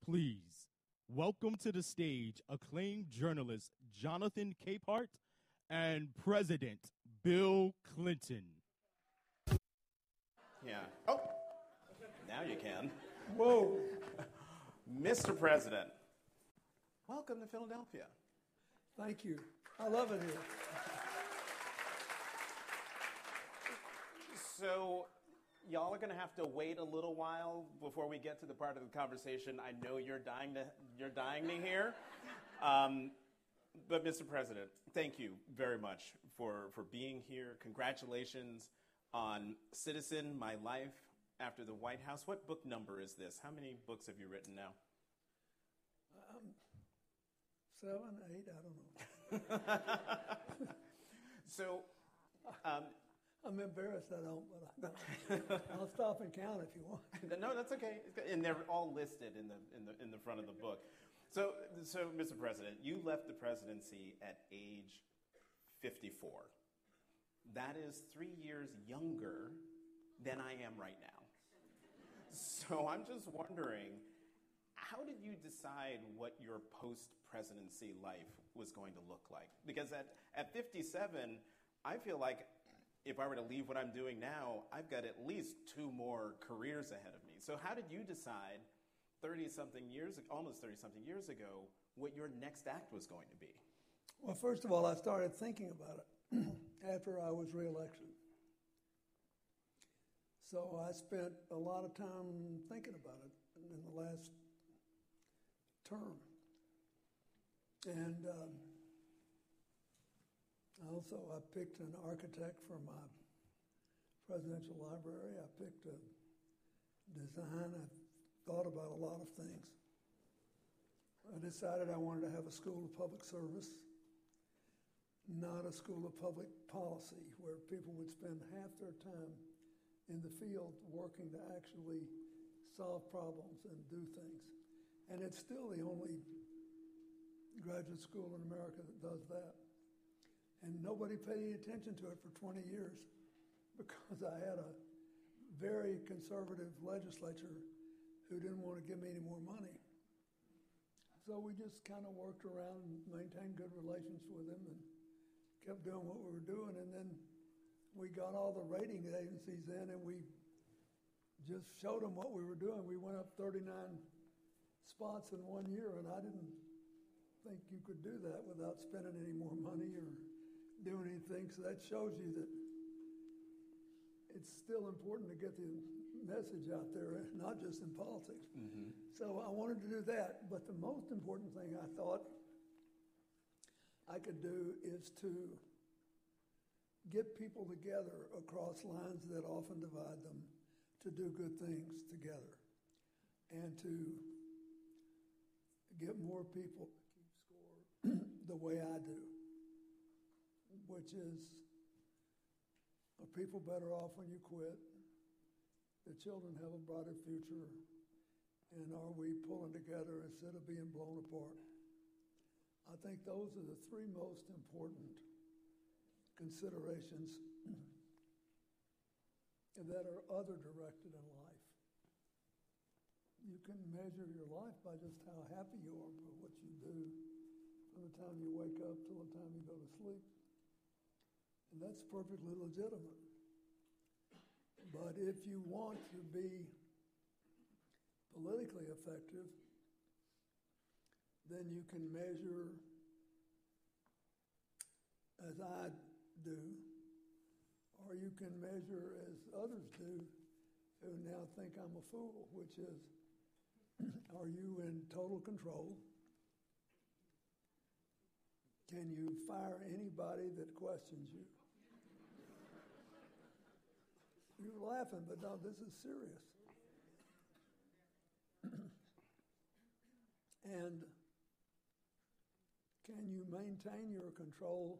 Please welcome to the stage acclaimed journalist Jonathan Capehart and President Bill Clinton. Yeah. Oh, now you can. Whoa. Mr. President, welcome to Philadelphia. Thank you. I love it here. So, y'all are going to have to wait a little while before we get to the part of the conversation I know you're dying to hear. But Mr. President, thank you very much for being here. Congratulations on Citizen, My Life After the White House. What book number is this? How many books have you written now? 7, 8, I don't know. So, I'm embarrassed I don't, but I'll stop and count if you want. No, that's okay. And they're all listed in the front of the book. So, Mr. President, you left the presidency at age 54. That is 3 years younger than I am right now. So I'm just wondering, how did you decide what your post-presidency life was going to look like? Because at 57, I feel like if I were to leave what I'm doing now, I've got at least 2 more careers ahead of me. So how did you decide almost 30-something years ago, what your next act was going to be? Well, first of all, I started thinking about it after I was reelected. So I spent a lot of time thinking about it in the last term. And I picked an architect for my presidential library. I picked a design. I thought about a lot of things. I decided I wanted to have a school of public service, not a school of public policy, where people would spend half their time in the field working to actually solve problems and do things. And it's still the only graduate school in America that does that. And nobody paid any attention to it for 20 years because I had a very conservative legislature who didn't want to give me any more money. So we just kind of worked around and maintained good relations with him and kept doing what we were doing. And then we got all the rating agencies in and we just showed them what we were doing. We went up 39 spots in 1 year, and I didn't think you could do that without spending any more money or doing anything. So that shows you that it's still important to get the message out there, not just in politics. Mm-hmm. So I wanted to do that, but the most important thing I thought I could do is to get people together across lines that often divide them to do good things together and to get more people to keep score the way I do, which is, are people better off when you quit? The children have a brighter future, and are we pulling together instead of being blown apart? I think those are the 3 most important considerations that are other directed in life. You can measure your life by just how happy you are by what you do from the time you wake up till the time you go to sleep. And that's perfectly legitimate. But if you want to be politically effective, then you can measure, as I do, or you can measure as others do who now think I'm a fool, which is, are you in total control? Can you fire anybody that questions you? You're laughing, but no, this is serious. And can you maintain your control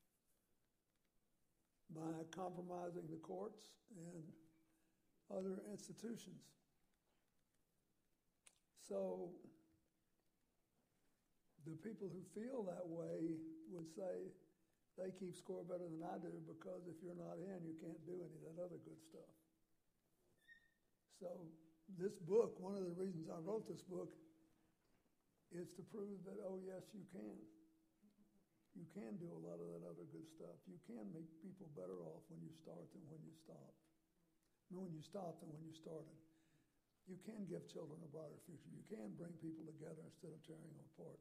by compromising the courts and other institutions? So the people who feel that way would say they keep score better than I do because if you're not in, you can't do any of that other good stuff. So this book, one of the reasons I wrote this book is to prove that, oh, yes, you can. You can do a lot of that other good stuff. You can make people better off when you start than when you stop. I mean, when you stopped than when you started. You can give children a brighter future. You can bring people together instead of tearing them apart.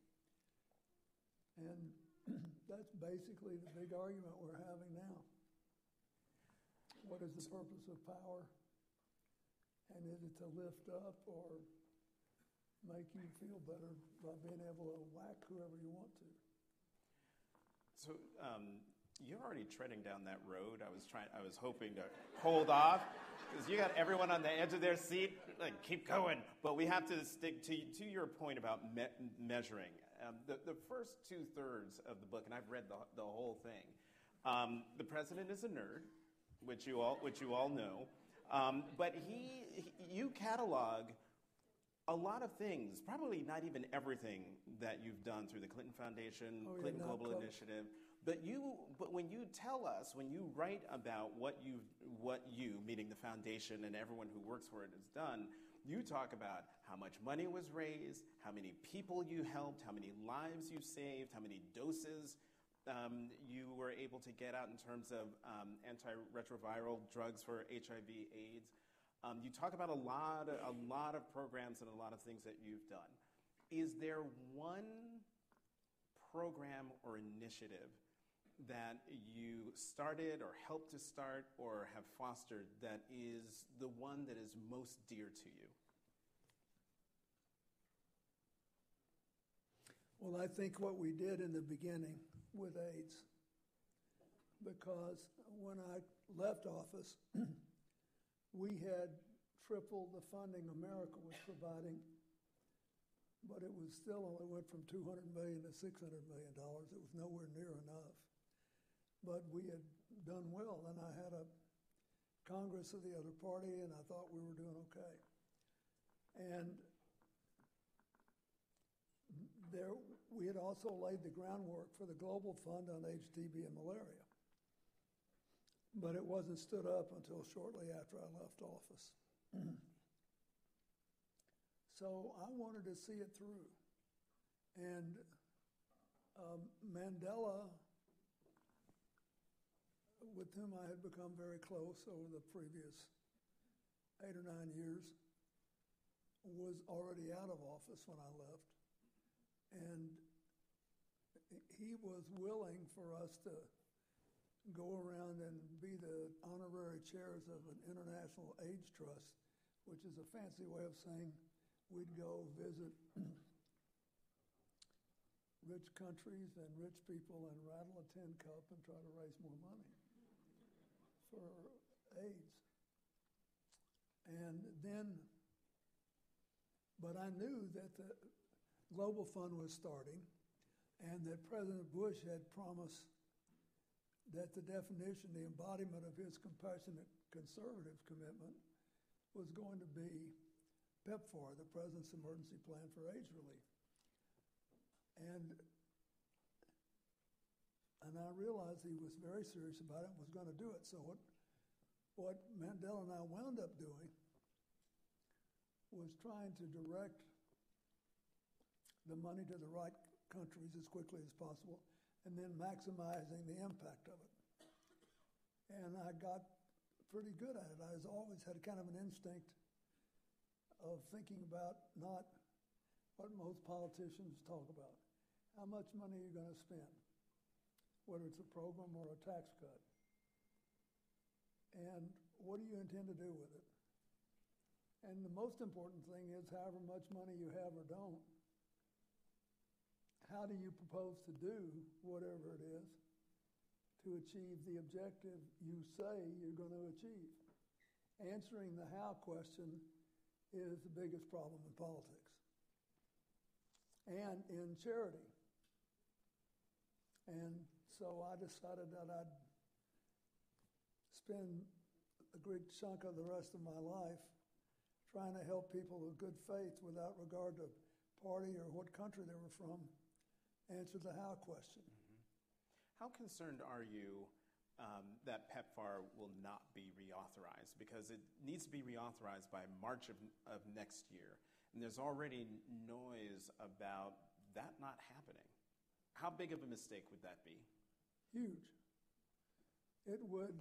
And that's basically the big argument we're having now. What is the purpose of power? And is it to lift up or make you feel better by being able to whack whoever you want to? So you're already treading down that road. I was hoping to hold off because you got everyone on the edge of their seat. Like, keep going. But we have to stick to your point about measuring. The first 2/3 of the book, and I've read the whole thing. The president is a nerd, which you all know. But you catalog a lot of things, probably not even everything that you've done through the Clinton Foundation, Clinton Global Initiative. But when you tell us, when you write about what you, meaning the foundation and everyone who works for it, has done, you talk about how much money was raised, how many people you helped, how many lives you saved, how many doses you were able to get out in terms of antiretroviral drugs for HIV/AIDS. You talk about a lot of programs and a lot of things that you've done. Is there one program or initiative that you started or helped to start or have fostered that is the one that is most dear to you? Well, I think what we did in the beginning with AIDS, because when I left office, we had tripled the funding America was providing, but it was still only went from $200 million to $600 million. It was nowhere near enough. But we had done well, and I had a Congress of the other party, and I thought we were doing okay. And we had also laid the groundwork for the Global Fund on AIDS, TB, and malaria. But it wasn't stood up until shortly after I left office. So I wanted to see it through. And Mandela, with whom I had become very close over the previous 8 or 9 years, was already out of office when I left. And he was willing for us to go around and be the honorary chairs of an international AIDS trust, which is a fancy way of saying we'd go visit rich countries and rich people and rattle a tin cup and try to raise more money for AIDS. And then, but I knew that the Global Fund was starting and that President Bush had promised that the definition, the embodiment of his compassionate conservative commitment was going to be PEPFAR, the President's Emergency Plan for AIDS Relief. And I realized he was very serious about it and was going to do it. So what Mandela and I wound up doing was trying to direct the money to the right countries as quickly as possible and then maximizing the impact of it. And I got pretty good at it. I always had kind of an instinct of thinking about not what most politicians talk about. How much money are you going to spend, whether it's a program or a tax cut? And what do you intend to do with it? And the most important thing is however much money you have or don't, how do you propose to do whatever it is to achieve the objective you say you're going to achieve? Answering the how question is the biggest problem in politics and in charity. And so I decided that I'd spend a great chunk of the rest of my life trying to help people with good faith without regard to party or what country they were from answer the how question. Mm-hmm. How concerned are you that PEPFAR will not be reauthorized? Because it needs to be reauthorized by March of next year. And there's already noise about that not happening. How big of a mistake would that be? Huge. It would.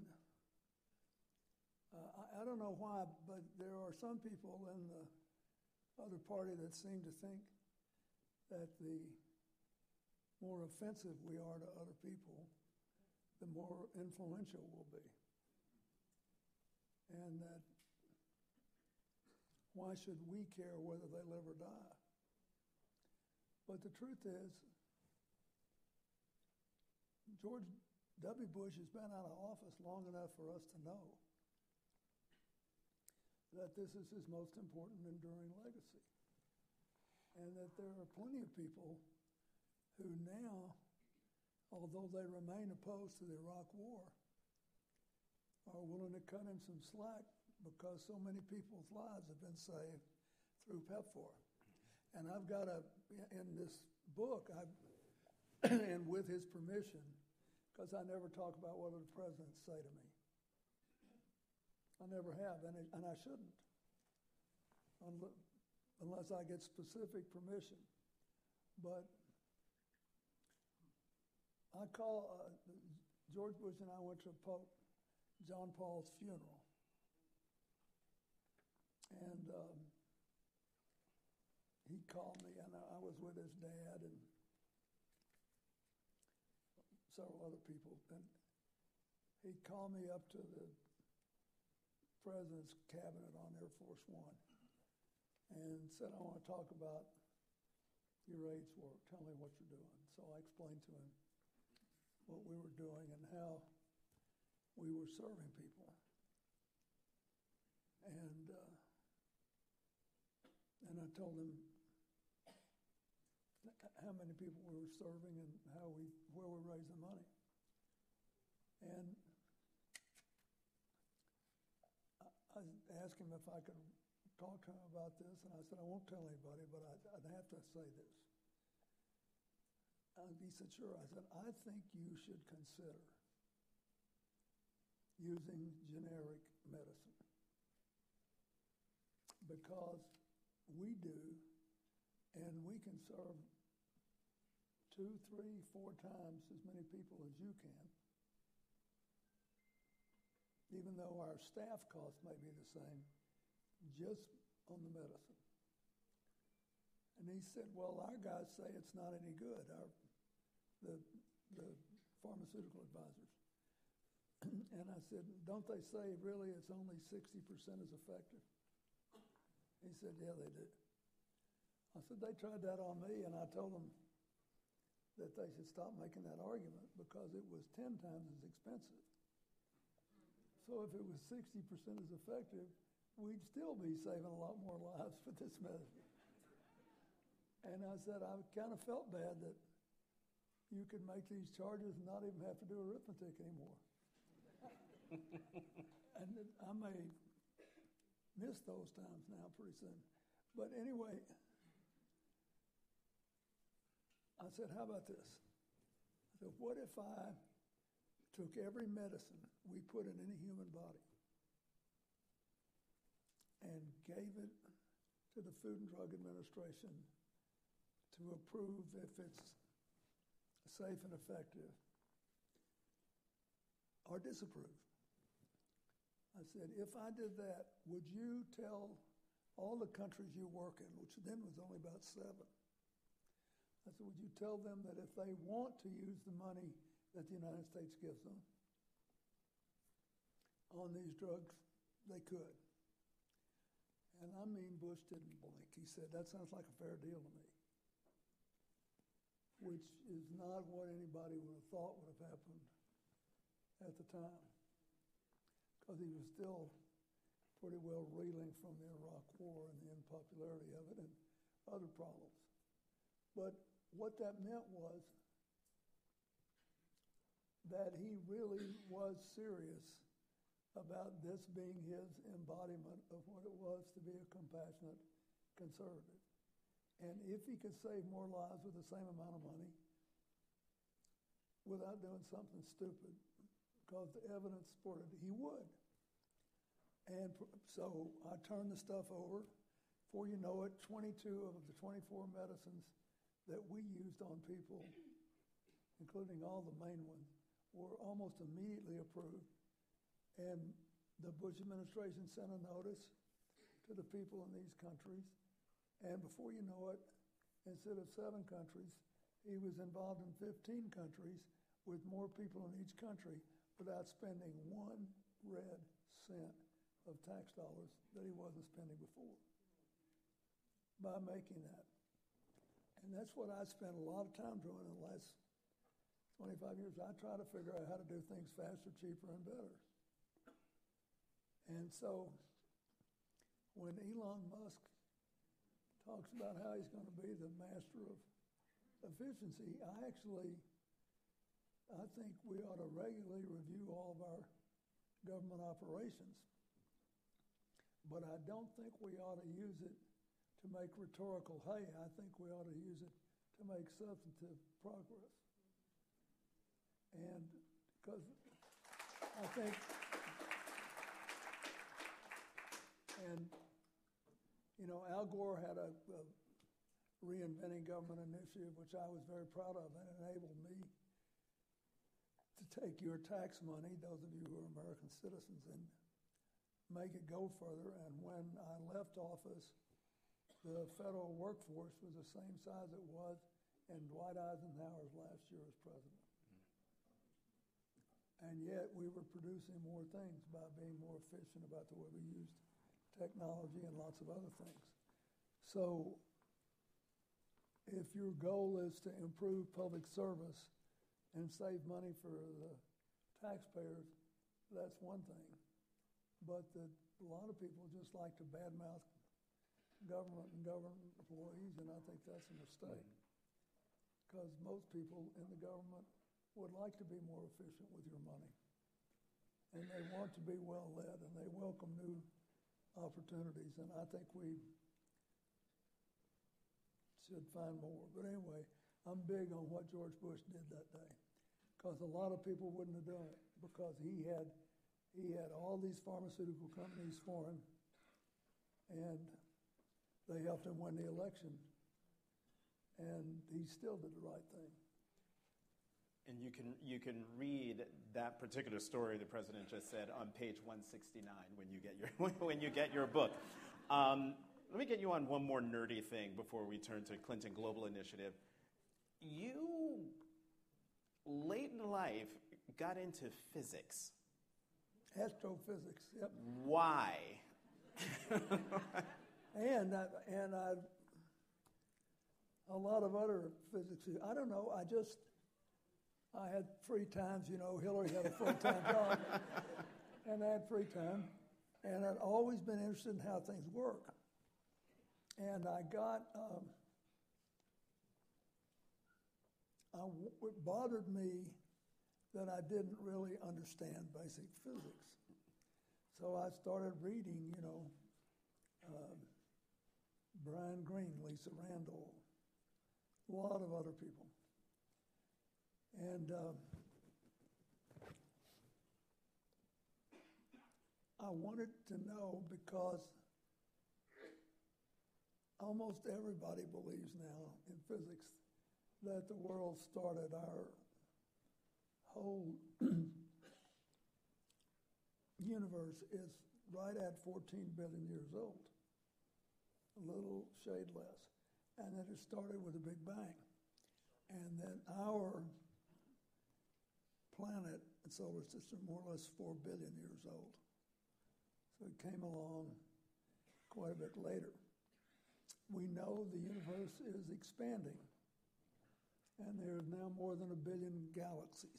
I don't know why, but there are some people in the other party that seem to think that the more offensive we are to other people, the more influential we'll be. And that why should we care whether they live or die? But the truth is, George W. Bush has been out of office long enough for us to know that this is his most important enduring legacy. And that there are plenty of people who now, although they remain opposed to the Iraq War, are willing to cut him some slack because so many people's lives have been saved through PEPFAR. And I've got in this book, and with his permission, because I never talk about what the presidents say to me. I never have, and I shouldn't, unless I get specific permission. But I George Bush and I went to Pope John Paul's funeral. And he called me, and I was with his dad and several other people. And he called me up to the president's cabinet on Air Force One and said, I want to talk about your AIDS work. Tell me what you're doing. So I explained to him what we were doing and how we were serving people. And I told him how many people we were serving and where we raised the money. And I asked him if I could talk to him about this, and I said, I won't tell anybody, but I'd have to say this. And he said, sure. I said, I think you should consider using generic medicine because we do, and we can serve 2, 3, 4 times as many people as you can, even though our staff costs may be the same, just on the medicine. And he said, well, our guys say it's not any good, the pharmaceutical advisors. And I said, don't they say really it's only 60% as effective? He said, yeah, they do. I said, they tried that on me, and I told them that they should stop making that argument because it was 10 times as expensive. So if it was 60% as effective, we'd still be saving a lot more lives with this medicine. And I said, I kind of felt bad that you could make these charges and not even have to do arithmetic anymore. And I may miss those times now pretty soon. But anyway, I said, how about this? I said, what if I took every medicine we put in any human body and gave it to the Food and Drug Administration to approve if it's safe and effective or disapprove? I said, if I did that, would you tell all the countries you work in, which then was only about 7, I said, would you tell them that if they want to use the money that the United States gives them on these drugs, they could? And I mean, Bush didn't blink. He said, that sounds like a fair deal to me, which is not what anybody would have thought would have happened at the time, because he was still pretty well reeling from the Iraq War and the unpopularity of it and other problems. But what that meant was that he really was serious about this being his embodiment of what it was to be a compassionate conservative. And if he could save more lives with the same amount of money without doing something stupid, because the evidence supported it, he would. And so I turned the stuff over Before you know it, 22 of the 24 medicines that we used on people, including all the main ones, were almost immediately approved. And the Bush administration sent a notice to the people in these countries. And before you know it, instead of 7 countries, he was involved in 15 countries with more people in each country without spending 1 red cent of tax dollars that he wasn't spending before by making that. And that's what I spent a lot of time doing in the last 25 years. I try to figure out how to do things faster, cheaper, and better. And so when Elon Musk talks about how he's going to be the master of efficiency, I think we ought to regularly review all of our government operations. But I don't think we ought to use it to make rhetorical hay. I think we ought to use it to make substantive progress. And because I think, and you know, Al Gore had a reinventing government initiative, which I was very proud of, and enabled me to take your tax money, those of you who are American citizens, and make it go further. And when I left office, the federal workforce was the same size it was in Dwight Eisenhower's last year as president. And yet we were producing more things by being more efficient about the way we used technology and lots of other things. So if your goal is to improve public service and save money for the taxpayers, that's one thing. But a lot of people just like to badmouth government and government employees, and I think that's a mistake. Because most people in the government would like to be more efficient with your money. And they want to be well led, and they welcome new opportunities. And I think we should find more. But anyway, I'm big on what George Bush did that day, because a lot of people wouldn't have done it, because he had all these pharmaceutical companies for him, and they helped him win the election. And he still did the right thing. And you can read that particular story the president just said on page 169 when you get your when you get your book. Let me get you on one more nerdy thing before we turn to Clinton Global Initiative. You, late in life, got into physics. Astrophysics, yep. Why? and a lot of other physics. I don't know. I had free times. You know, Hillary had a full-time job, and I had free time, and I'd always been interested in how things work. And I got. It bothered me that I didn't really understand basic physics. So I started reading, you know, Brian Greene, Lisa Randall, a lot of other people. And I wanted to know, because almost everybody believes now in physics that the world started. Our whole universe is right at 14 billion years old, a little shade less. And that it started with a Big Bang. And then our planet and solar system more or less 4 billion years old. So it came along quite a bit later. We know the universe is expanding, and there's now more than 1 billion galaxies.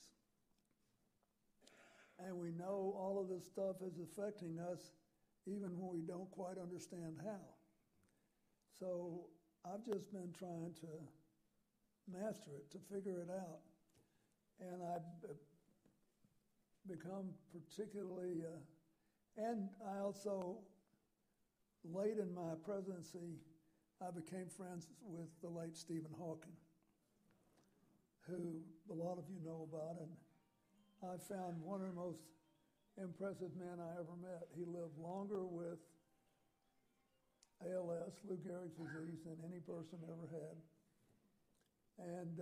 And we know all of this stuff is affecting us even when we don't quite understand how. So I've just been trying to master it, to figure it out. And I've become particularly, and I also, late in my presidency, I became friends with the late Stephen Hawking, who a lot of you know about, and I found one of the most impressive men I ever met. He lived longer with ALS, Lou Gehrig's disease, than any person ever had. And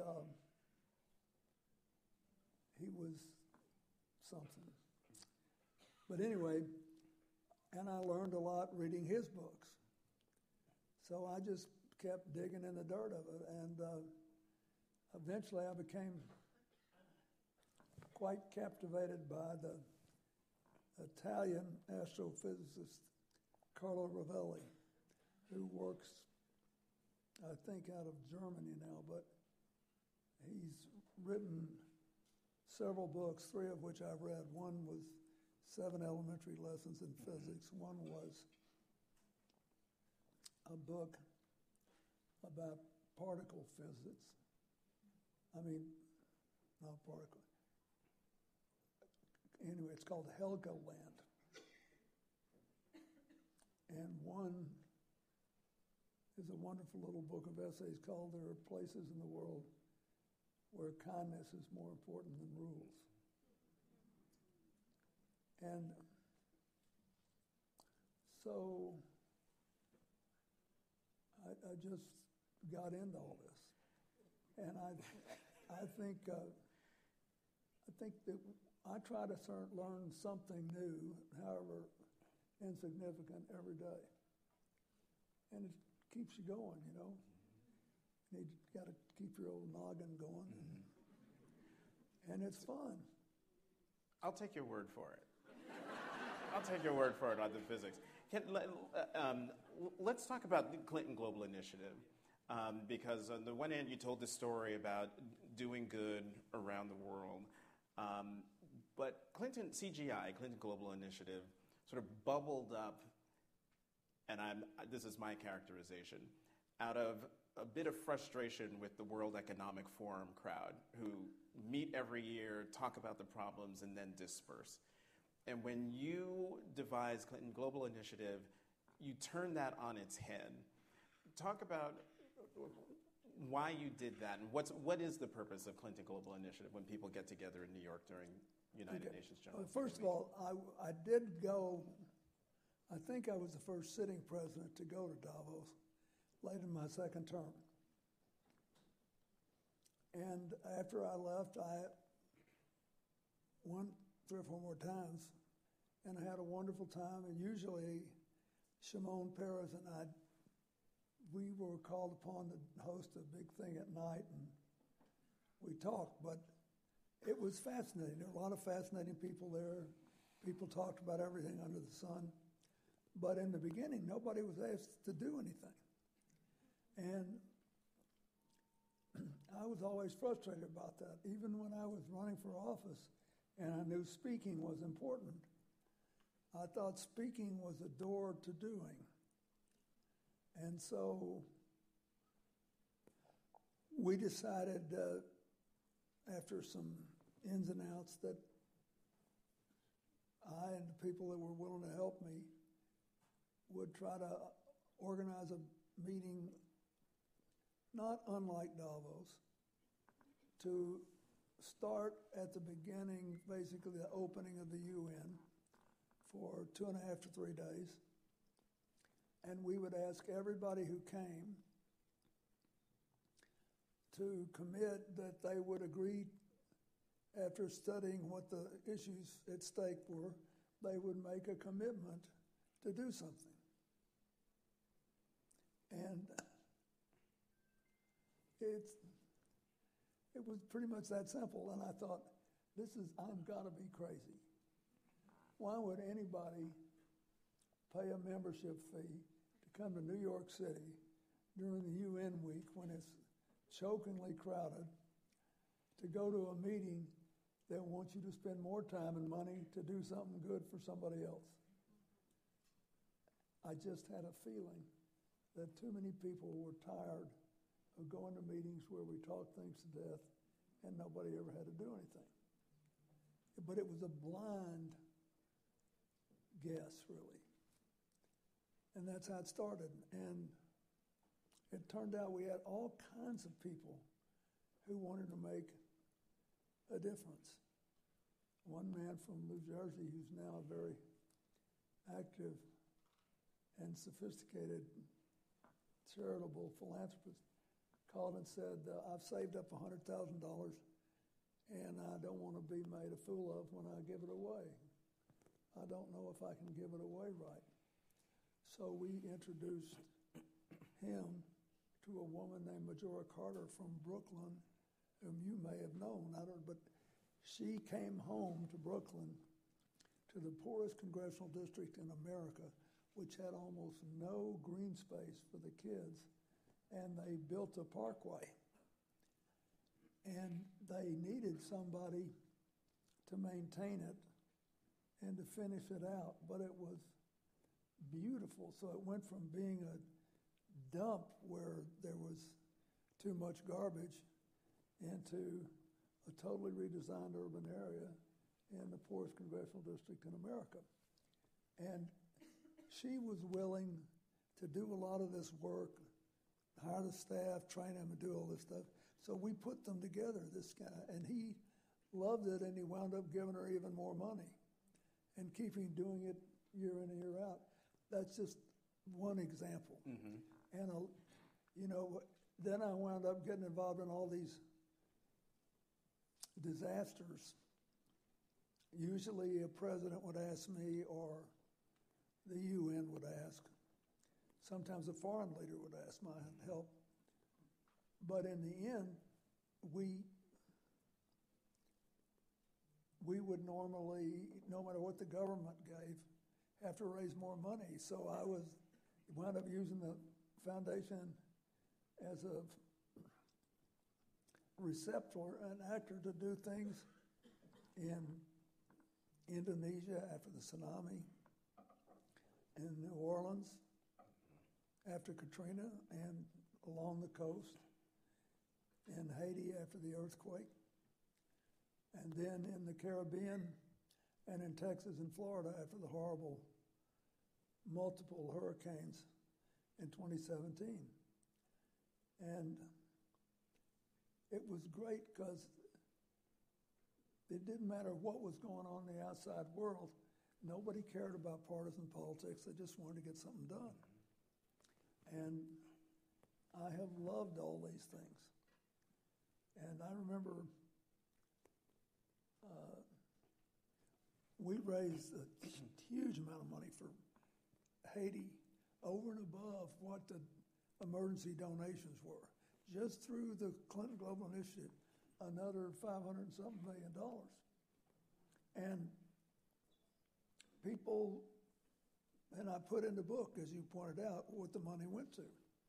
he was something. But anyway, and I learned a lot reading his books. So I just kept digging in the dirt of it. And eventually I became quite captivated by the Italian astrophysicist Carlo Rovelli, who works, I think, out of Germany now, but he's written several books, 3 of which I've read. One was 7 Elementary Lessons in Physics. One was a book about particle physics. Not particle. Anyway, it's called Helgoland. And one is a wonderful little book of essays called There Are Places in the World Where Kindness is More Important Than Rules. And so I just got into all this. And I think that I try to learn something new, however insignificant, every day. And it keeps you going, you know. You got to keep your old noggin going. And it's fun. I'll take your word for it. I'll take your word for it on the physics. Let's talk about the Clinton Global Initiative. Because on the one hand, you told the story about doing good around the world. But CGI, Clinton Global Initiative, sort of bubbled up, and this is my characterization, out of a bit of frustration with the World Economic Forum crowd, who meet every year, talk about the problems, and then disperse. And when you devised Clinton Global Initiative, you turned that on its head. Talk about why you did that, and what is the purpose of Clinton Global Initiative when people get together in New York during United Nations General Assembly? First of all, I did go, I think I was the first sitting president to go to Davos, late in my second term. And after I left, I went 3 or 4 more times, and I had a wonderful time. And usually, Shimon Peres and we were called upon to host a big thing at night, and we talked. But it was fascinating. There were a lot of fascinating people there. People talked about everything under the sun. But in the beginning, nobody was asked to do anything. And I was always frustrated about that. Even when I was running for office and I knew speaking was important, I thought speaking was a door to doing. And so we decided after some ins and outs that I and the people that were willing to help me would try to organize a meeting not unlike Davos, to start at the beginning, basically the opening of the UN for 2.5 to 3 days. And we would ask everybody who came to commit that they would agree, after studying what the issues at stake were, they would make a commitment to do something. And it was pretty much that simple. And I thought, I've got to be crazy. Why would anybody pay a membership fee to come to New York City during the UN week when it's chokingly crowded, to go to a meeting that wants you to spend more time and money to do something good for somebody else? I just had a feeling that too many people were tired of going to meetings where we talked things to death and nobody ever had to do anything. But it was a blind guess, really. And that's how it started. And it turned out we had all kinds of people who wanted to make a difference. One man from New Jersey, who's now a very active and sophisticated charitable philanthropist called and said, I've saved up $100,000 and I don't want to be made a fool of when I give it away. I don't know if I can give it away right. So we introduced him to a woman named Majora Carter from Brooklyn, whom you may have known. But she came home to Brooklyn, to the poorest congressional district in America, which had almost no green space for the kids, and they built a parkway. And they needed somebody to maintain it and to finish it out, but it was beautiful. So it went from being a dump where there was too much garbage into a totally redesigned urban area in the poorest congressional district in America. And she was willing to do a lot of this work, hire the staff, train them, and do all this stuff. So we put them together, this guy, and he loved it, and he wound up giving her even more money and keeping doing it year in and year out. That's just one example. Mm-hmm. And, then I wound up getting involved in all these disasters. Usually a president would ask me, or the UN would ask. Sometimes a foreign leader would ask my help. But in the end, we would normally, no matter what the government gave, have to raise more money. So I wound up using the foundation as a receptor, an actor to do things in Indonesia after the tsunami, in New Orleans after Katrina, and along the coast, in Haiti after the earthquake, and then in the Caribbean and in Texas and Florida after the horrible multiple hurricanes in 2017. And it was great because it didn't matter what was going on in the outside world. Nobody cared about partisan politics. They just wanted to get something done. And I have loved all these things. And I remember we raised a huge amount of money for Haiti over and above what the emergency donations were. Just through the Clinton Global Initiative, another $500-something million. And people, and I put in the book, as you pointed out, what the money went to.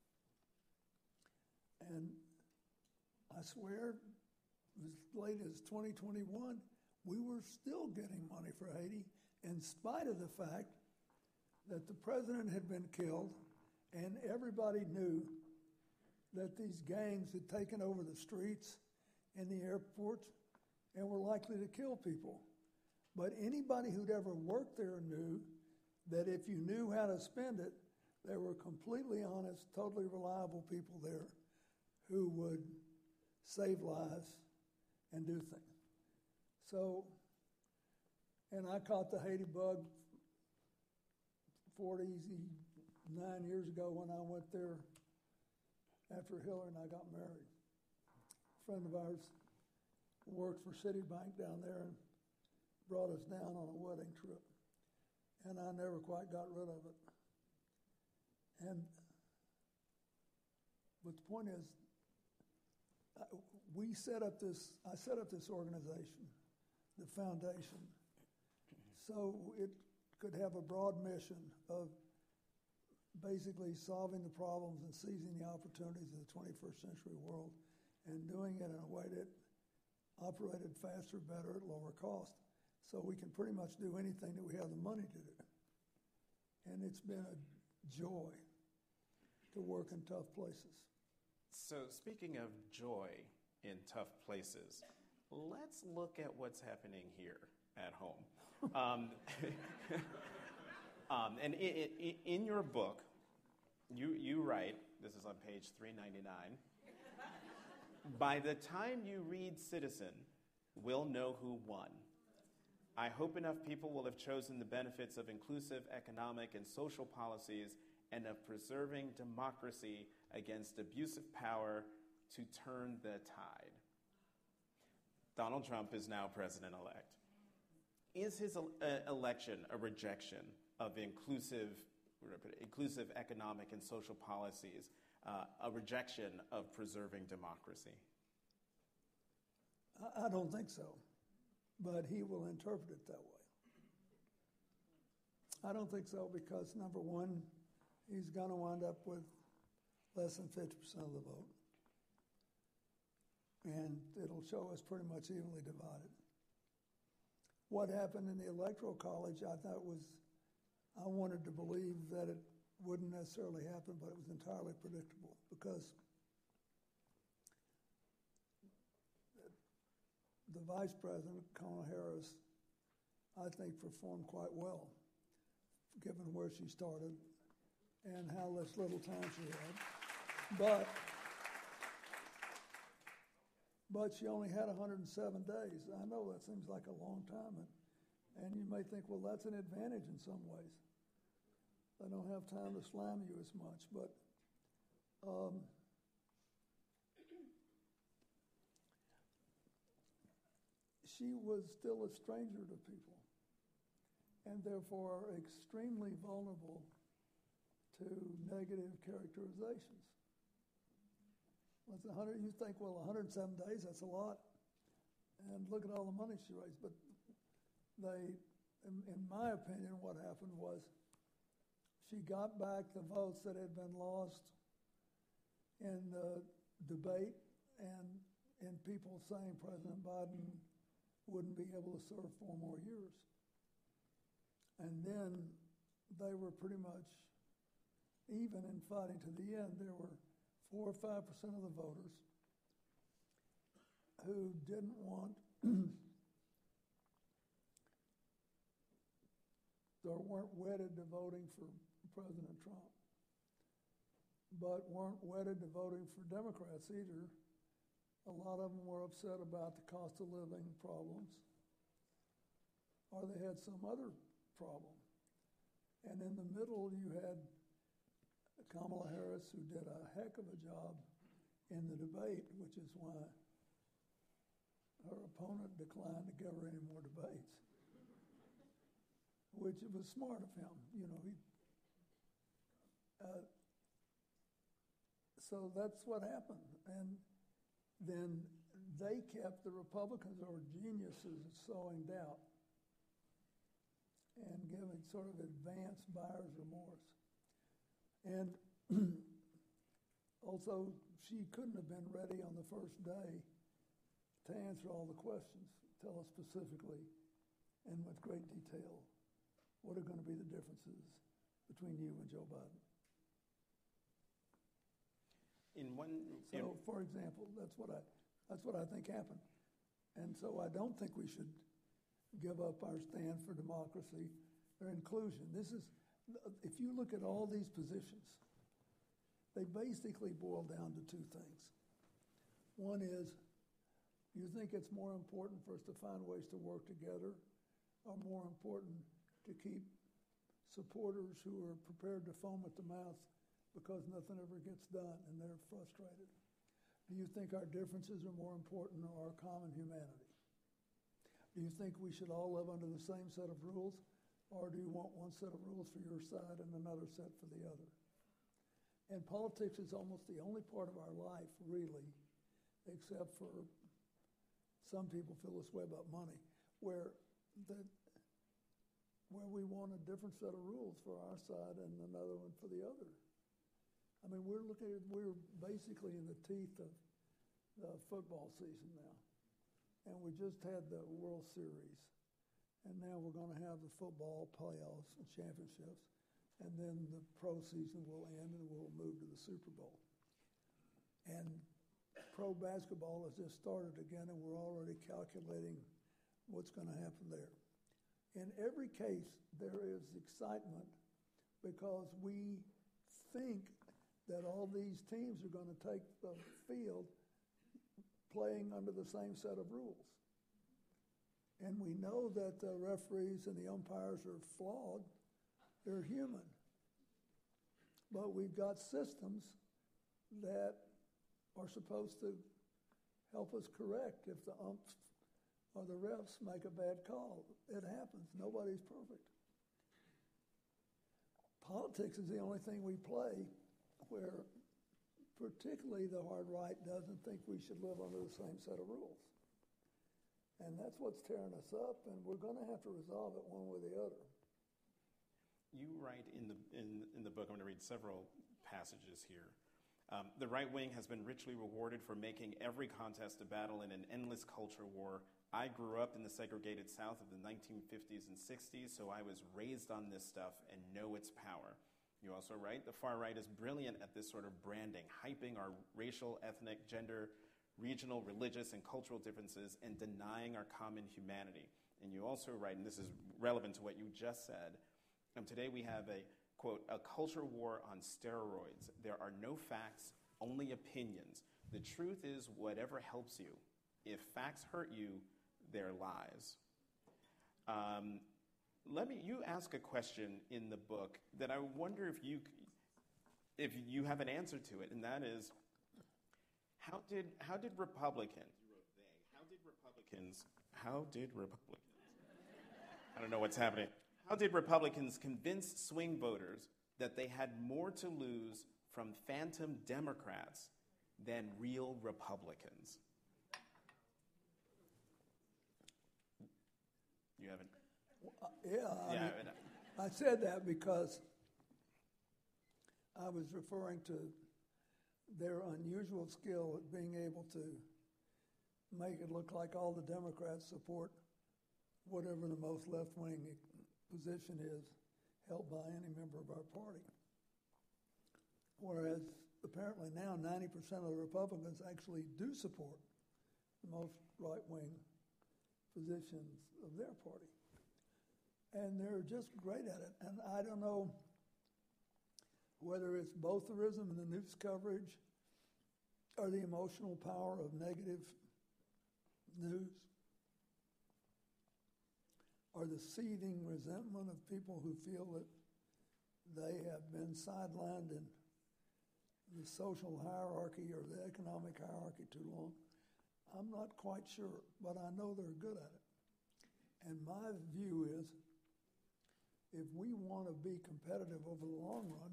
And I swear, as late as 2021, we were still getting money for Haiti, in spite of the fact that the president had been killed, and everybody knew that these gangs had taken over the streets and the airports and were likely to kill people. But anybody who'd ever worked there knew that if you knew how to spend it, there were completely honest, totally reliable people there who would save lives and do things. So, and I caught the Haiti bug 49 years ago when I went there after Hillary and I got married. A friend of ours worked for Citibank down there and brought us down on a wedding trip. And I never quite got rid of it. But the point is, I set up this organization, the foundation, so it could have a broad mission of basically solving the problems and seizing the opportunities of the 21st century world and doing it in a way that operated faster, better, at lower cost. So we can pretty much do anything that we have the money to do. And it's been a joy to work in tough places. So speaking of joy in tough places, let's look at what's happening here at home. And in your book, you write, this is on page 399, by the time you read Citizen, we'll know who won. I hope enough people will have chosen the benefits of inclusive economic and social policies and of preserving democracy against abusive power to turn the tide. Donald Trump is now president-elect. Is his election a rejection of inclusive economic and social policies, a rejection of preserving democracy? I don't think so, but he will interpret it that way. I don't think so because, number one, he's going to wind up with less than 50% of the vote. And it'll show us pretty much evenly divided. What happened in the Electoral College, I wanted to believe that it wouldn't necessarily happen, but it was entirely predictable because the Vice President, Kamala Harris, I think performed quite well, given where she started and how little time she had. But she only had 107 days. I know that seems like a long time, and you may think, well, that's an advantage in some ways. They don't have time to slam you as much, but she was still a stranger to people, and therefore extremely vulnerable to negative characterizations. You think, well, 107 days, that's a lot. And look at all the money she raised. But in my opinion, what happened was she got back the votes that had been lost in the debate and in people saying President Biden wouldn't be able to serve 4 more years. And then they were pretty much even in fighting to the end. There were 4 or 5% of the voters who didn't want or weren't wedded to voting for President Trump, but weren't wedded to voting for Democrats either. A lot of them were upset about the cost of living problems, or they had some other problem. And in the middle, you had Kamala Harris, who did a heck of a job in the debate, which is why her opponent declined to give her any more debates, which was smart of him. So that's what happened. And then they kept the Republicans, or geniuses, sowing doubt and giving sort of advanced buyer's remorse. And also, she couldn't have been ready on the first day to answer all the questions, tell us specifically and with great detail what are going to be the differences between you and Joe Biden. For example, that's what I think happened. And so I don't think we should give up our stand for democracy or inclusion. If you look at all these positions, they basically boil down to 2 things. One is, you think it's more important for us to find ways to work together, or more important to keep supporters who are prepared to foam at the mouth because nothing ever gets done and they're frustrated? Do you think our differences are more important than our common humanity? Do you think we should all live under the same set of rules, or do you want one set of rules for your side and another set for the other? And politics is almost the only part of our life, really, except for some people feel this way about money, where we want a different set of rules for our side and another one for the other. I mean, we're basically in the teeth of the football season now. And we just had the World Series. And now we're going to have the football playoffs and championships. And then the pro season will end and we'll move to the Super Bowl. And pro basketball has just started again, and we're already calculating what's going to happen there. In every case, there is excitement because we think that all these teams are going to take the field playing under the same set of rules. And we know that the referees and the umpires are flawed. They're human. But we've got systems that are supposed to help us correct if the umps or the refs make a bad call. It happens. Nobody's perfect. Politics is the only thing we play where particularly the hard right doesn't think we should live under the same set of rules. And that's what's tearing us up, and we're going to have to resolve it one way or the other. You write in the book, I'm going to read several passages here. The right wing has been richly rewarded for making every contest a battle in an endless culture war. I grew up in the segregated South of the 1950s and 60s, so I was raised on this stuff and know its power. You also write, the far right is brilliant at this sort of branding, hyping our racial, ethnic, gender, regional, religious, and cultural differences and denying our common humanity. And you also write, and this is relevant to what you just said, today we have a, quote, a culture war on steroids. There are no facts, only opinions. The truth is whatever helps you. If facts hurt you, they're lies. You ask a question in the book that I wonder if you have an answer to it, and that is, how did Republicans, I don't know what's happening. How did Republicans convince swing voters that they had more to lose from phantom Democrats than real Republicans? You haven't? I said that because I was referring to their unusual skill at being able to make it look like all the Democrats support whatever the most left-wing position is held by any member of our party. Whereas apparently now 90% of the Republicans actually do support the most right-wing positions of their party. And they're just great at it. And I don't know whether it's botherism in the news coverage or the emotional power of negative news or the seething resentment of people who feel that they have been sidelined in the social hierarchy or the economic hierarchy too long. I'm not quite sure, but I know they're good at it. And my view is, if we want to be competitive over the long run,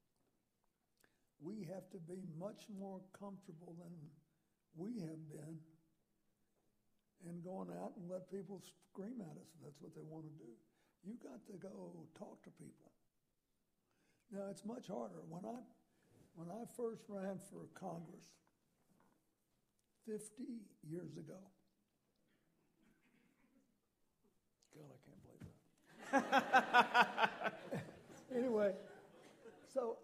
we have to be much more comfortable than we have been in going out and let people scream at us if that's what they want to do. You got to go talk to people. Now, it's much harder. When I first ran for Congress 50 years ago, God, I can't believe that. Anyway, so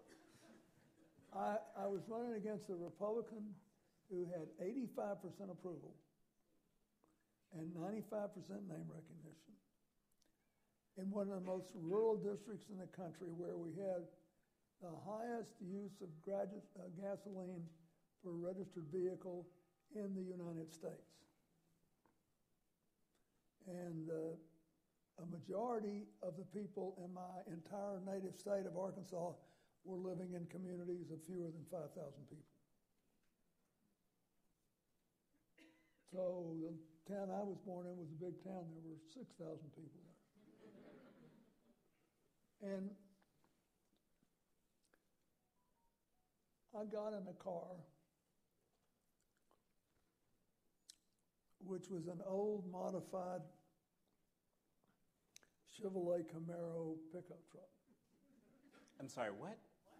I was running against a Republican who had 85% approval and 95% name recognition in one of the most rural districts in the country where we had the highest use of gasoline for a registered vehicle in the United States. And a majority of the people in my entire native state of Arkansas were living in communities of fewer than 5,000 people. So the town I was born in was a big town. There were 6,000 people there. And I got in a car, which was an old modified Chevrolet Camaro pickup truck. I'm sorry, what?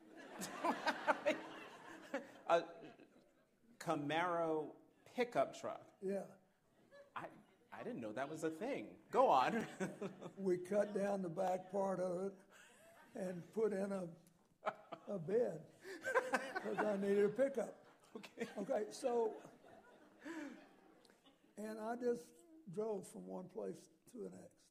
A Camaro pickup truck? Yeah. I didn't know that was a thing. Go on. We cut down the back part of it and put in a bed because I needed a pickup. Okay, so, and I just drove from one place to the next.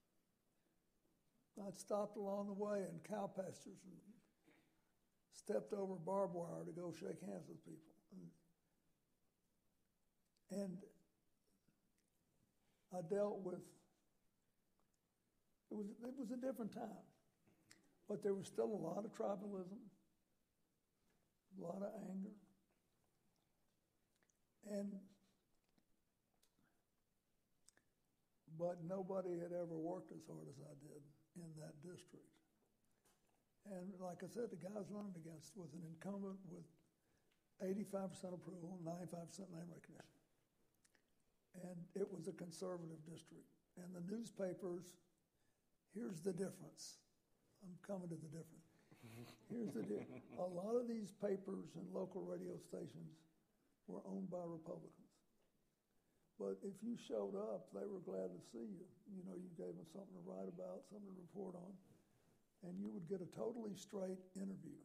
I'd stopped along the way in cow pastures and stepped over barbed wire to go shake hands with people. And I dealt with, it was a different time, but there was still a lot of tribalism, a lot of anger, but nobody had ever worked as hard as I did in that district. And like I said, the guy I was running against was an incumbent with 85% approval, 95% name recognition. And it was a conservative district. And the newspapers, here's the difference. I'm coming to the difference. Here's the deal. A lot of these papers and local radio stations were owned by Republicans. But if you showed up, they were glad to see you. You know, you gave them something to write about, something to report on, and you would get a totally straight interview.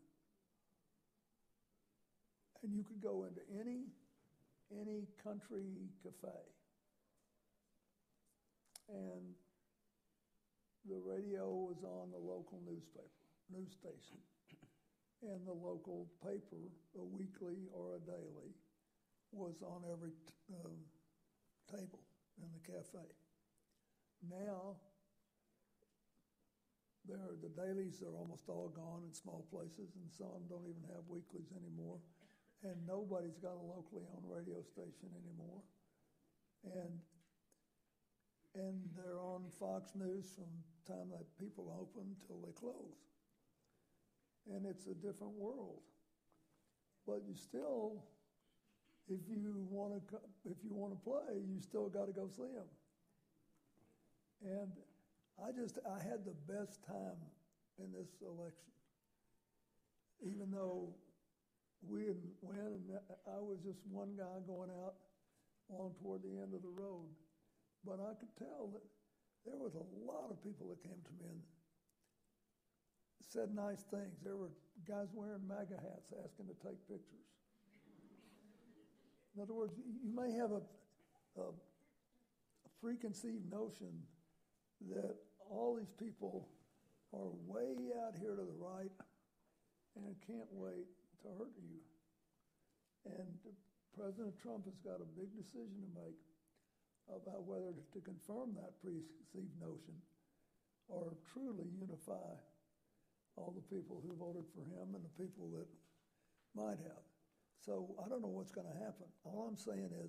And you could go into any country cafe, and the radio was on the local news station, and the local paper, a weekly or a daily, was on every table in the cafe. Now, the dailies are almost all gone in small places, and some don't even have weeklies anymore. And nobody's got a locally owned radio station anymore. And they're on Fox News from the time that people open till they close. And it's a different world. But you still, if you want to play, you still got to go see them. And I had the best time in this election, even though we didn't win, and I was just one guy going out along toward the end of the road. But I could tell that there was a lot of people that came to me and said nice things. There were guys wearing MAGA hats asking to take pictures. In other words, you may have a preconceived notion that all these people are way out here to the right and can't wait to hurt you. And President Trump has got a big decision to make about whether to confirm that preconceived notion or truly unify all the people who voted for him and the people that might have. So I don't know what's going to happen. All I'm saying is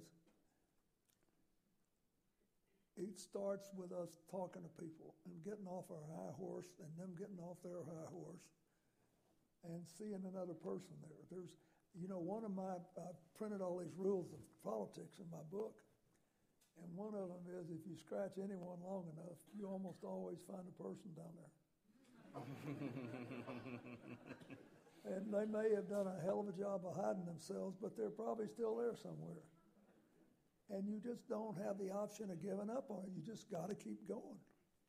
it starts with us talking to people and getting off our high horse and them getting off their high horse and seeing another person there. There's, I printed all these rules of politics in my book. And one of them is if you scratch anyone long enough, you almost always find a person down there. And they may have done a hell of a job of hiding themselves, but they're probably still there somewhere. And you just don't have the option of giving up on it. You just got to keep going.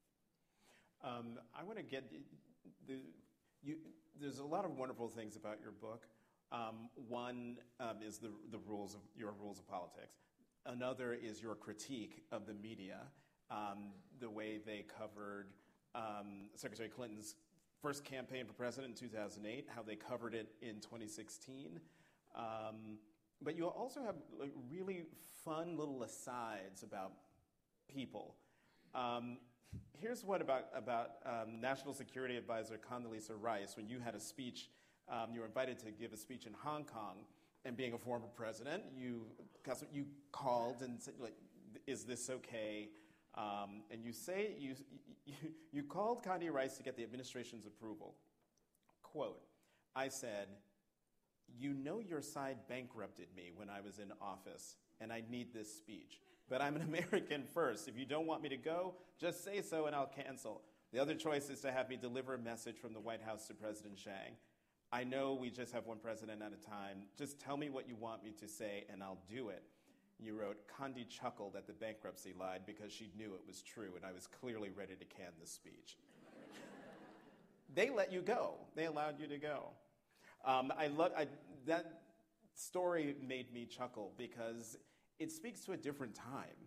I want to get there's a lot of wonderful things about your book. One is your rules of politics. Another is your critique of the media, the way they covered Secretary Clinton's first campaign for president in 2008, how they covered it in 2016. But you also have really fun little asides about people. Here's what about National Security Advisor Condoleezza Rice, when you had a speech, you were invited to give a speech in Hong Kong, and being a former president, you called and said, like, is this okay? And you say you called Condi Rice to get the administration's approval. Quote, I said, you know your side bankrupted me when I was in office, and I need this speech. But I'm an American first. If you don't want me to go, just say so and I'll cancel. The other choice is to have me deliver a message from the White House to President Chiang. I know we just have one president at a time. Just tell me what you want me to say and I'll do it. You wrote, Condi chuckled at the bankruptcy lie because she knew it was true and I was clearly ready to can the speech. They let you go. They allowed you to go. That story made me chuckle because it speaks to a different time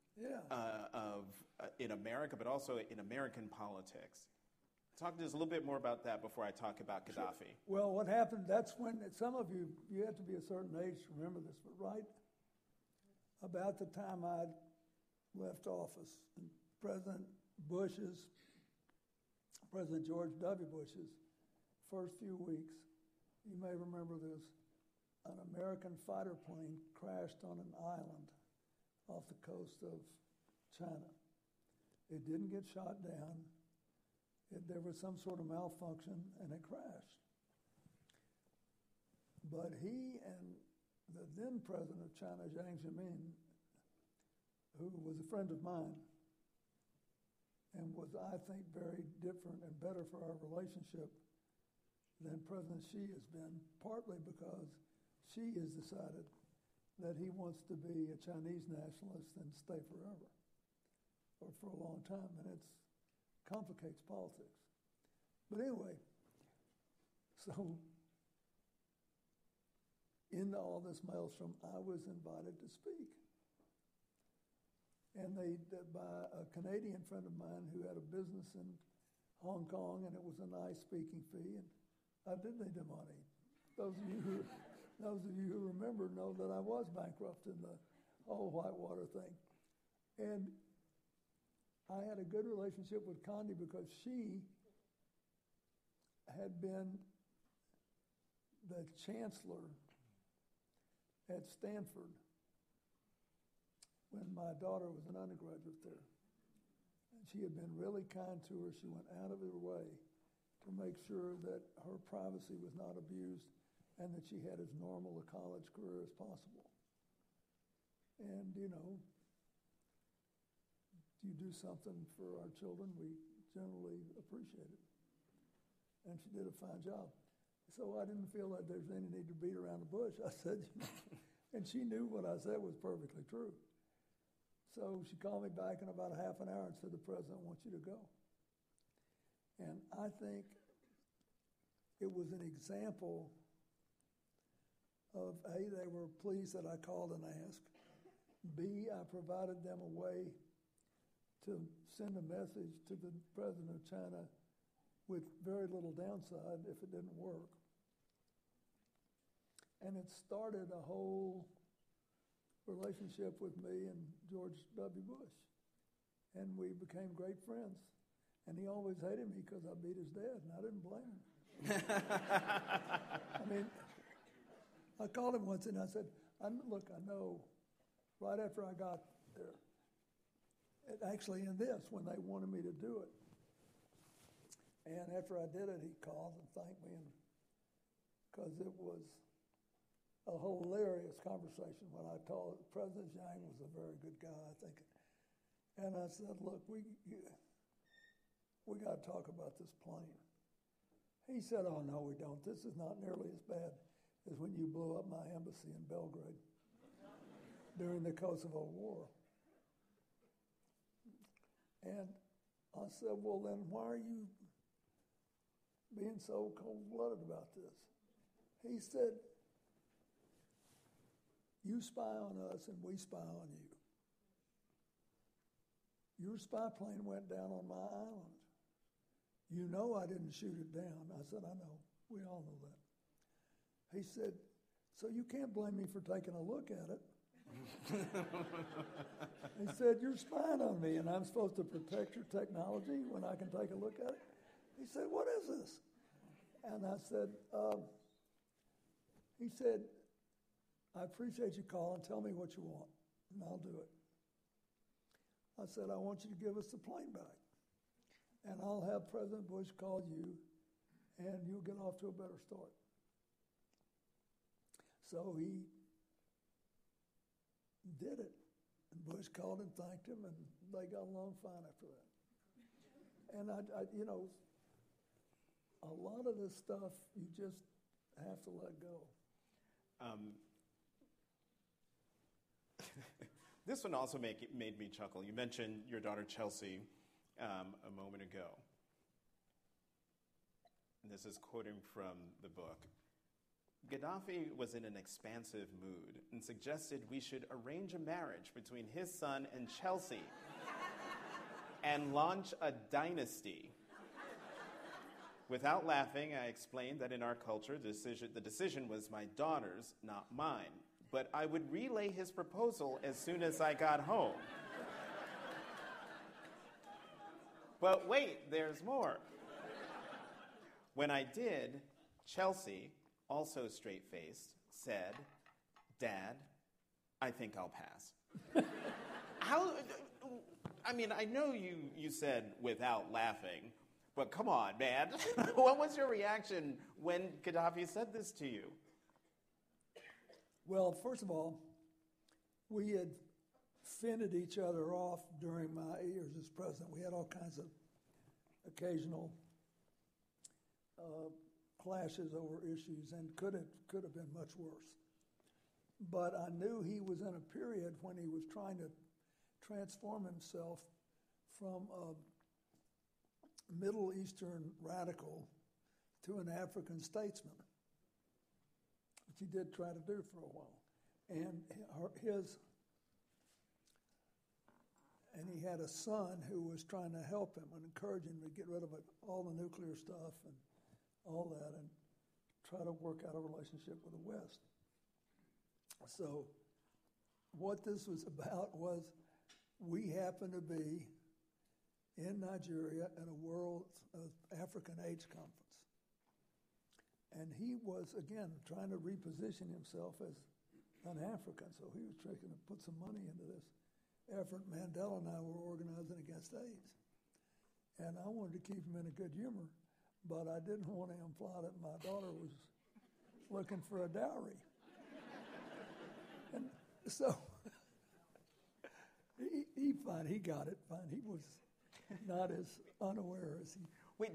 in America, but also in American politics. Talk to us a little bit more about that before I talk about Gaddafi. Sure. Well, what happened, that's when some of you have to be a certain age to remember this, but right about the time I left office. And President George W. Bush's first few weeks, you may remember this, an American fighter plane crashed on an island off the coast of China. It didn't get shot down. There was some sort of malfunction, and it crashed. But he and the then president of China, Jiang Zemin, who was a friend of mine, and was, I think, very different and better for our relationship than President Xi has been, partly because Xi has decided that he wants to be a Chinese nationalist and stay forever, or for a long time, and it complicates politics. But anyway, so in all this maelstrom, I was invited to speak. And by a Canadian friend of mine who had a business in Hong Kong, and it was a nice speaking fee, and I did need the money. Those of you who remember know that I was bankrupt in the whole Whitewater thing. And I had a good relationship with Condi because she had been the chancellor at Stanford when my daughter was an undergraduate there. And she had been really kind to her. She went out of her way to make sure that her privacy was not abused and that she had as normal a college career as possible. And, you do something for our children, we generally appreciate it. And she did a fine job. So I didn't feel like there's any need to beat around the bush. I said, and she knew what I said was perfectly true. So she called me back in about a half an hour and said, the president wants you to go. And I think it was an example of, A, they were pleased that I called and asked. B, I provided them a way to send a message to the president of China with very little downside if it didn't work. And it started a whole relationship with me and George W. Bush. And we became great friends. And he always hated me because I beat his dad, and I didn't blame him. I mean, I called him once and I said, look, I know, right after I got there, actually in this, when they wanted me to do it. And after I did it, he called and thanked me, because it was a hilarious conversation when I told President Jiang was a very good guy, I think. And I said, look, we got to talk about this plane. He said, oh, no, we don't. This is not nearly as bad as when you blew up my embassy in Belgrade during the Kosovo War. And I said, well, then why are you being so cold-blooded about this? He said, you spy on us and we spy on you. Your spy plane went down on my island. You know I didn't shoot it down. I said, I know. We all know that. He said, so you can't blame me for taking a look at it. He said, you're spying on me and I'm supposed to protect your technology when I can take a look at it? He said, what is this? And I said, he said, I appreciate you calling. Tell me what you want, and I'll do it. I said, I want you to give us the plane back, and I'll have President Bush call you, and you'll get off to a better start. So he did it, and Bush called and thanked him, and they got along fine after that. And I a lot of this stuff you just have to let go. This one also made me chuckle. You mentioned your daughter Chelsea a moment ago. And this is quoting from the book. Gaddafi was in an expansive mood and suggested we should arrange a marriage between his son and Chelsea and launch a dynasty. Without laughing, I explained that in our culture, the decision was my daughter's, not mine. But I would relay his proposal as soon as I got home. Well, wait, there's more. When I did, Chelsea, also straight-faced, said, Dad, I think I'll pass. I know you said without laughing, but come on, man. What was your reaction when Gaddafi said this to you? Well, first of all, we had fended each other off during my years as president. We had all kinds of occasional clashes over issues, and could have been much worse. But I knew he was in a period when he was trying to transform himself from a Middle Eastern radical to an African statesman, which he did try to do for a while. And he had a son who was trying to help him and encourage him to get rid of all the nuclear stuff and all that and try to work out a relationship with the West. So what this was about was we happened to be in Nigeria at a World African AIDS Conference. And he was, again, trying to reposition himself as an African. So he was trying to put some money into this effort. Mandela and I were organizing against AIDS. And I wanted to keep him in a good humor, but I didn't want to imply that my daughter was looking for a dowry. And so he got it fine. He was not as unaware as he. Wait,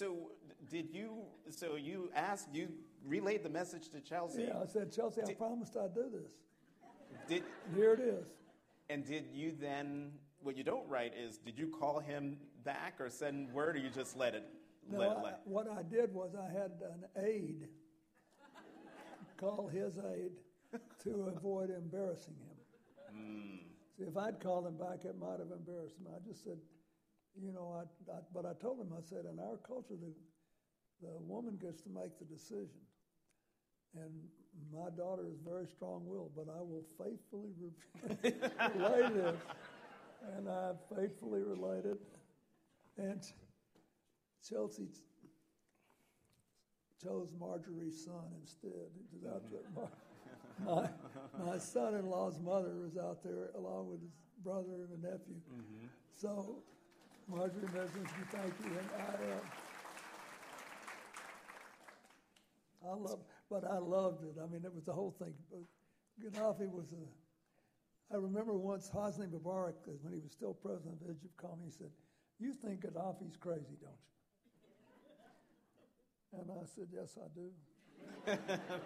you relayed the message to Chelsea? Yeah, I said, Chelsea, I promised I'd do this. And here it is. And did you then, what you don't write is, did you call him back or send word, or you just let it? What I did was I had an aide call his aide to avoid embarrassing him. See, if I'd called him back, it might have embarrassed him. I just said, but I told him, I said, in our culture, the woman gets to make the decision. And my daughter is very strong-willed, but I will faithfully relay this. And I faithfully related. And Chelsea chose Marjorie's son instead. He was out there. My son-in-law's mother was out there along with his brother and a nephew. Mm-hmm. So, Marjorie Meslinsky, thank you. And I loved it. I mean, it was the whole thing. Gaddafi was I remember once Hosni Mubarak, when he was still president of Egypt, called me and said, "You think Gaddafi's crazy, don't you?" And I said, "Yes, I do."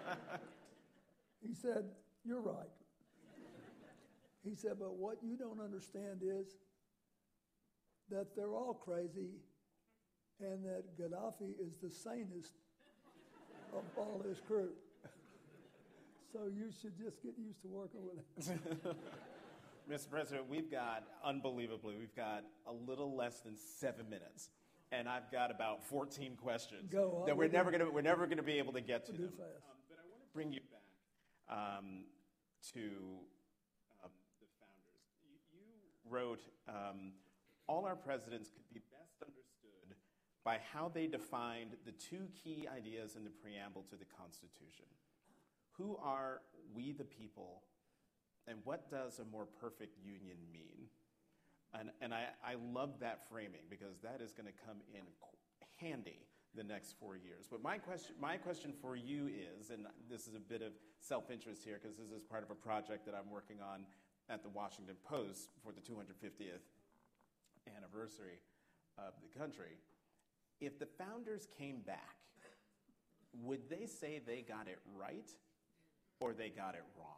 He said, "You're right." He said, "But what you don't understand is that they're all crazy and that Gaddafi is the sanest of all his crew. So you should just get used to working with him." Mr. President, we've got a little less than 7 minutes. And I've got about 14 questions that we're never going to be able to get to them. But I want to bring you back to the founders. You wrote, all our presidents could be best understood by how they defined the two key ideas in the preamble to the Constitution. Who are we the people, and what does a more perfect union mean? And I love that framing, because that is going to come in handy the next 4 years. But my question for you is, and this is a bit of self-interest here, because this is part of a project that I'm working on at the Washington Post for the 250th anniversary of the country. If the founders came back, would they say they got it right or they got it wrong?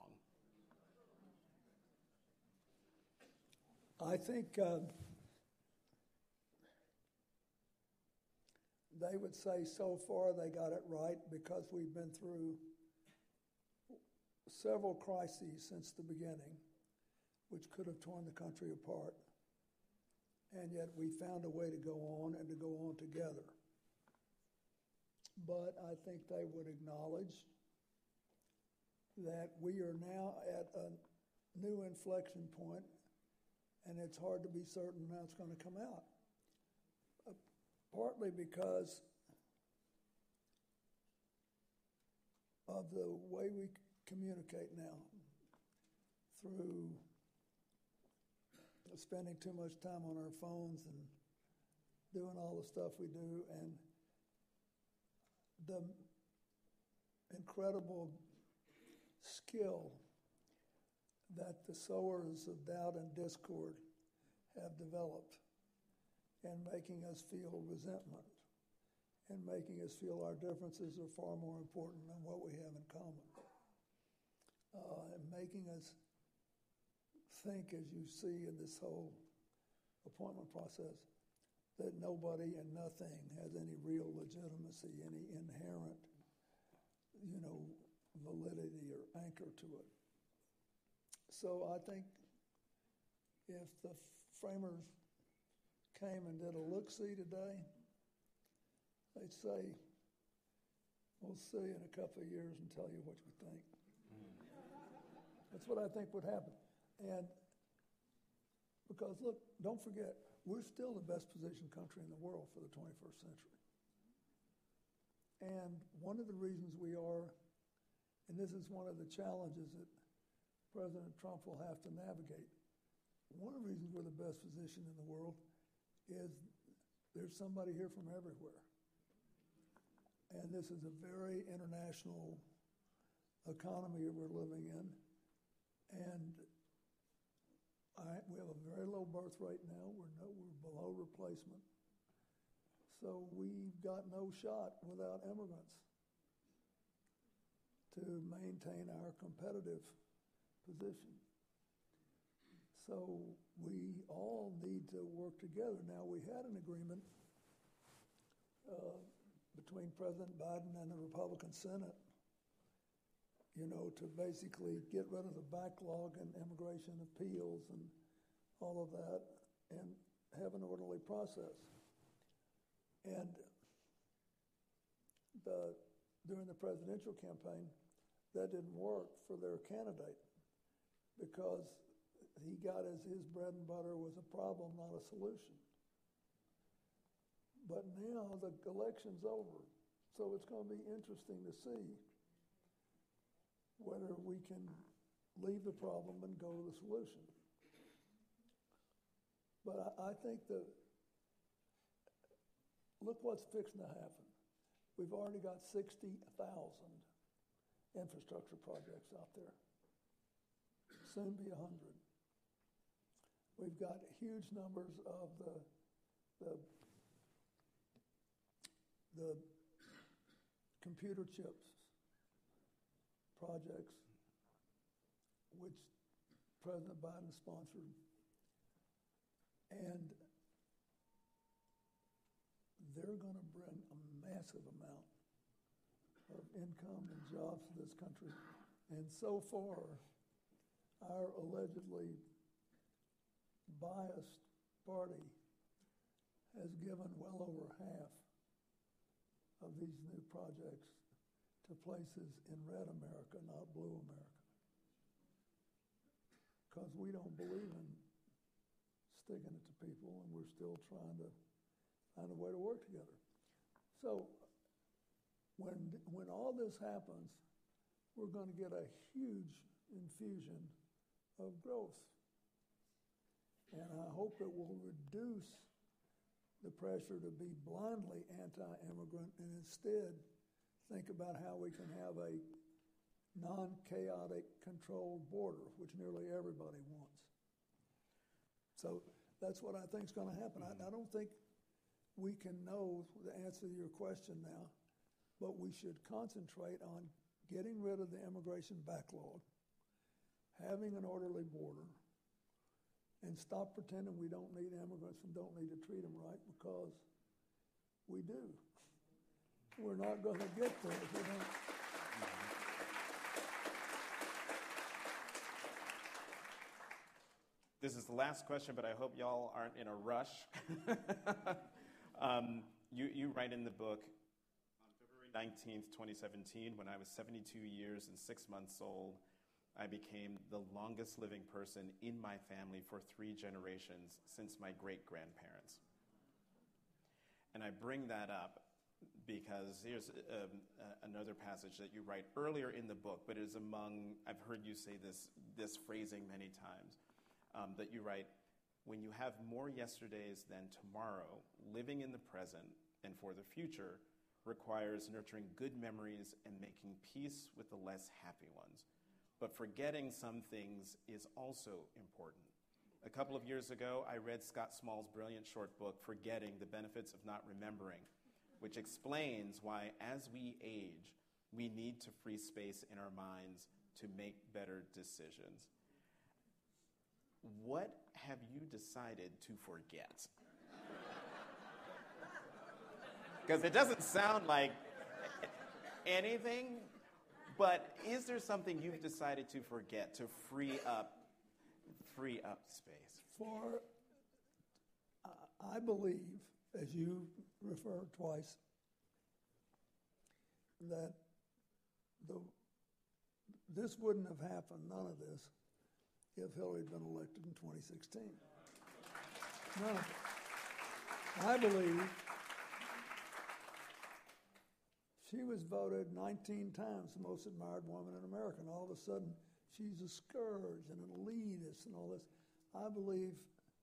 I think they would say so far they got it right, because we've been through several crises since the beginning, which could have torn the country apart. And yet we found a way to go on and to go on together. But I think they would acknowledge that we are now at a new inflection point, and it's hard to be certain how it's going to come out. partly because of the way we communicate now, through spending too much time on our phones and doing all the stuff we do, and the incredible skill that the sowers of doubt and discord have developed in making us feel resentment and making us feel our differences are far more important than what we have in common. And making us think, as you see in this whole appointment process, that nobody and nothing has any real legitimacy, any inherent, validity or anchor to it. So I think if the framers came and did a look-see today, they'd say, we'll see in a couple of years and tell you what you think. That's what I think would happen. And because, look, don't forget, we're still the best positioned country in the world for the 21st century. And one of the reasons we are, and this is one of the challenges that President Trump will have to navigate, one of the reasons we're the best positioned in the world is there's somebody here from everywhere. And this is a very international economy that we're living in. And we have a very low birth rate now. We're below replacement. So we've got no shot without immigrants to maintain our competitive position. So we all need to work together. Now, we had an agreement between President Biden and the Republican Senate, to basically get rid of the backlog in immigration appeals and all of that and have an orderly process. And during the presidential campaign, that didn't work for their candidate because he got as his bread and butter was a problem, not a solution. But now the election's over, so it's going to be interesting to see whether we can leave the problem and go to the solution. But I think that, look what's fixing to happen. We've already got 60,000 infrastructure projects out there. Soon be 100. We've got huge numbers of the computer chips projects, which President Biden sponsored. And they're going to bring a massive amount of income and jobs to this country. And so far, our allegedly biased party has given well over half of these new projects to places in red America, not blue America. Because we don't believe in sticking it to people, and we're still trying to find a way to work together. So when all this happens, we're going to get a huge infusion of growth. And I hope it will reduce the pressure to be blindly anti-immigrant and instead think about how we can have a non-chaotic controlled border, which nearly everybody wants. So that's what I think is going to happen. I don't think we can know the answer to your question now, but we should concentrate on getting rid of the immigration backlog, having an orderly border, and stop pretending we don't need immigrants and don't need to treat them right, because we do. We're not going to get there if we don't. This is the last question, but I hope y'all aren't in a rush. You write in the book, on February 19th, 2017, when I was 72 years and 6 months old, I became the longest living person in my family for 3 generations since my great-grandparents. And I bring that up because here's another passage that you write earlier in the book, but it is among, I've heard you say this phrasing many times, that you write, when you have more yesterdays than tomorrow, living in the present and for the future requires nurturing good memories and making peace with the less happy ones. But forgetting some things is also important. A couple of years ago, I read Scott Small's brilliant short book, Forgetting: The Benefits of Not Remembering, which explains why, as we age, we need to free space in our minds to make better decisions. What have you decided to forget? Because it doesn't sound like anything, but is there something you've decided to forget to free up space? I believe, as you referred twice, that this wouldn't have happened, none of this, if Hillary had been elected in 2016. None of it. I believe she was voted 19 times the most admired woman in America, and all of a sudden she's a scourge and an elitist and all this. I believe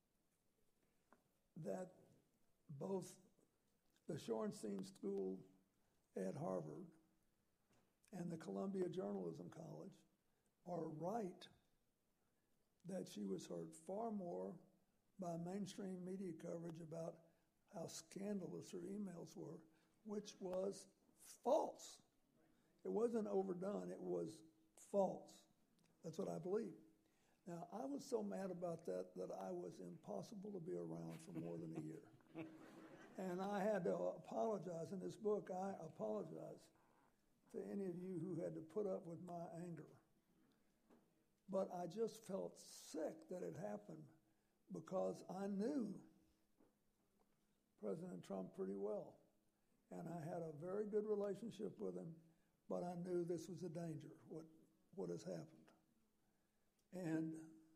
that both the Shorenstein School at Harvard and the Columbia Journalism College are right that she was heard far more by mainstream media coverage about how scandalous her emails were, which was false. It wasn't overdone, it was false. That's what I believe. Now, I was so mad about that I was impossible to be around for more than a year. And I had to apologize. In this book, I apologize to any of you who had to put up with my anger. But I just felt sick that it happened because I knew President Trump pretty well. And I had a very good relationship with him, but I knew this was a danger, what has happened. And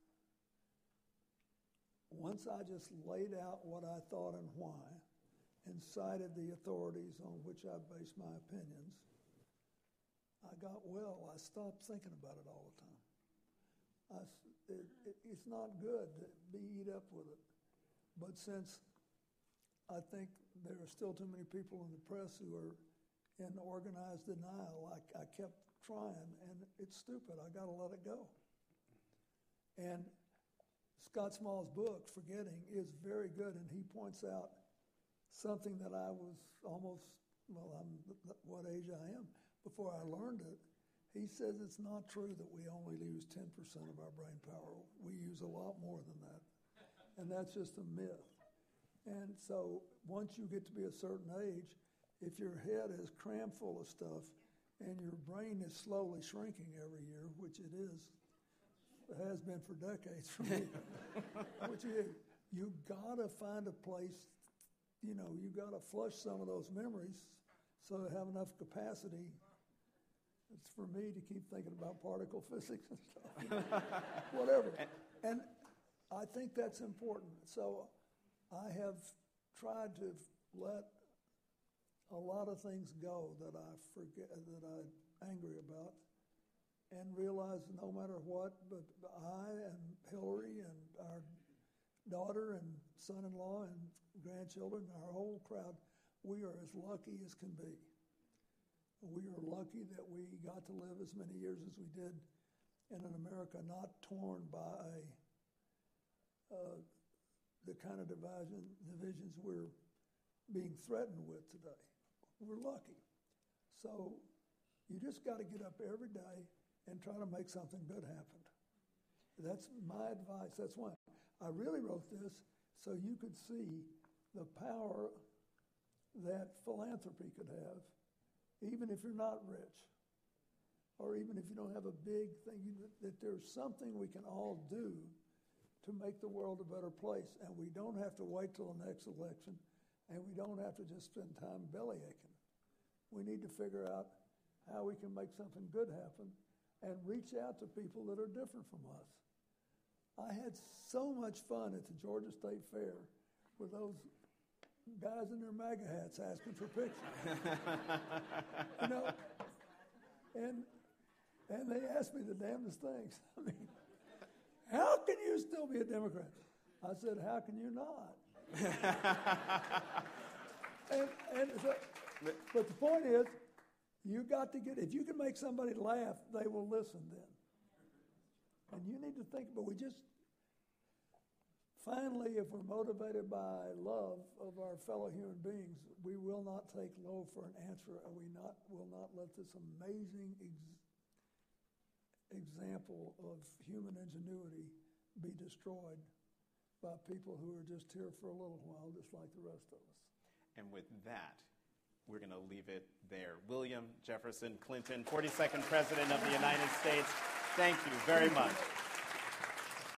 once I just laid out what I thought and why, and cited the authorities on which I based my opinions, I got well. I stopped thinking about it all the time. It's not good to be eat up with it. But since I think there are still too many people in the press who are in organized denial, I kept trying, and it's stupid. I got to let it go. And Scott Small's book, Forgetting, is very good, and he points out something that I was almost, I'm what age I am, before I learned it. He says it's not true that we only use 10% of our brain power. We use a lot more than that. And that's just a myth. And so once you get to be a certain age, if your head is crammed full of stuff and your brain is slowly shrinking every year, which it has been for decades for me, which you got to find a place, you got to flush some of those memories so to have enough capacity. It's for me to keep thinking about particle physics and stuff, whatever. And I think that's important. So I have tried to let a lot of things go that I forget, that I'm angry about, and realize no matter what, but I and Hillary and our daughter and son-in-law and grandchildren, our whole crowd, we are as lucky as can be. We are lucky that we got to live as many years as we did in an America not torn by the kind of divisions we're being threatened with today. We're lucky. So you just got to get up every day and try to make something good happen. That's my advice. That's why I really wrote this, so you could see the power that philanthropy could have, even if you're not rich, or even if you don't have a big thing, that there's something we can all do to make the world a better place. And we don't have to wait till the next election, and we don't have to just spend time bellyaching. We need to figure out how we can make something good happen and reach out to people that are different from us. I had so much fun at the Georgia State Fair with those guys in their MAGA hats asking for pictures. You know, and they asked me the damnedest things. I mean, how can you still be a Democrat? I said, how can you not? But the point is, you got to get, if you can make somebody laugh, they will listen then. And you need to think, but finally, if we're motivated by love of our fellow human beings, we will not take no for an answer, and we will not let this amazing example of human ingenuity be destroyed by people who are just here for a little while, just like the rest of us. And with that, we're going to leave it there. William Jefferson Clinton, 42nd President of the United States, thank you very much.